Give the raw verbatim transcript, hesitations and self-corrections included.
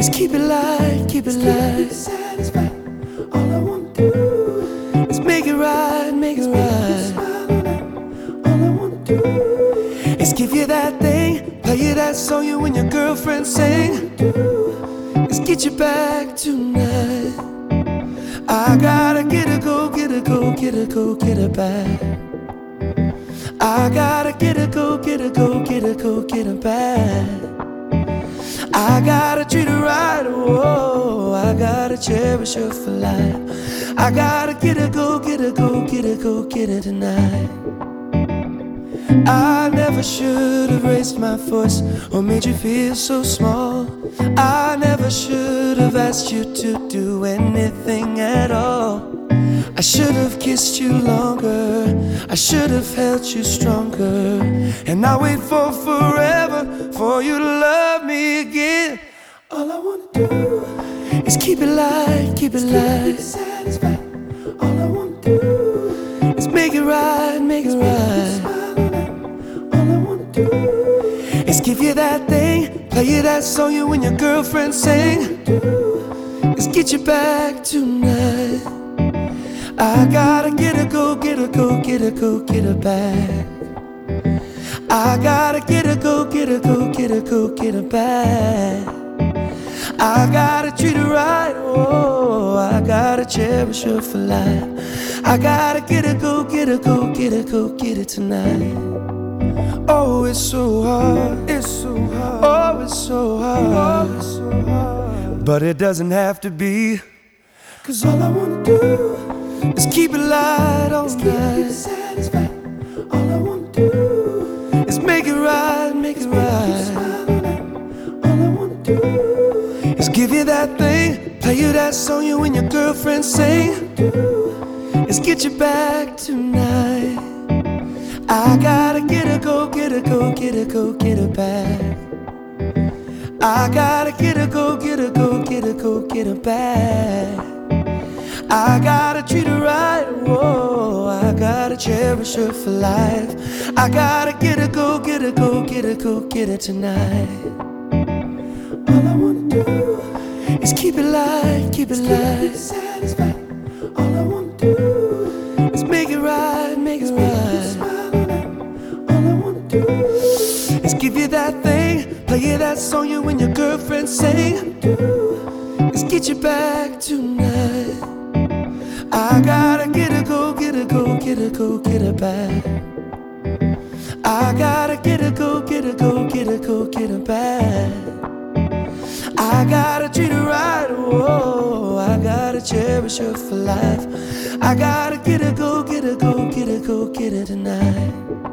is keep it light, keep it light. Satisfied. All I want to do is make it right, make it right. All I want to do is give you that thing, play you that song you and your girlfriend sing. Is get you back tonight. I gotta get her, go, get her, go, get her, go, get her back. I gotta get her, go, get her, go, get her, go, get her back. I gotta treat her right, oh, I gotta cherish her for life. I gotta get her, go, get her, go, get her, go, get her tonight. I never should have raised my voice or made you feel so small. I never should have asked you to do anything at all. I should have kissed you longer, I should have held you stronger, and not wait for forever for you to love me again. All I wanna do is keep it light, keep it light. Satisfied. All I wanna do is make it right, make it right. All I wanna do is give you that thing, play you that song you and your girlfriend sing. Is get you back tonight. I gotta get her, go, get her, go, get her, go, get her back. I gotta get her, go, get her, go, get her, go, get her back. I gotta treat her right, oh, I gotta cherish her for life. I gotta get her, go, get her, go, get her, go, get her tonight. Oh, it's so hard, it's so hard, oh, it's so hard, oh, it's so hard. But it doesn't have to be, 'cause all I wanna do is keep it light all night. Satisfied. All I want to do is make it right, make it right. All I want to do is give you that thing, play you that song you and your girlfriend sing. Is get you back tonight. I gotta get her, go, get her, go, get her, go, get her back. I gotta get her, go, get her, go, get her, go, get her back. I gotta treat her right, whoa, I gotta cherish her for life. I gotta get her, go, get her, go, get her, go, get her tonight. All I wanna do is keep it light, keep it light. Satisfied. All I want to do is make it right, make it right. All I wanna do is give you that thing, play you that song you and your girlfriend sing. Is get you back tonight. I gotta get her, go, get her, go, get her, go, get her back. I gotta get her, go, get her, go, get her, go, get her back. I gotta treat her right, whoa, I gotta cherish her for life. I gotta get her, go, get her, go, get her, go, get her tonight.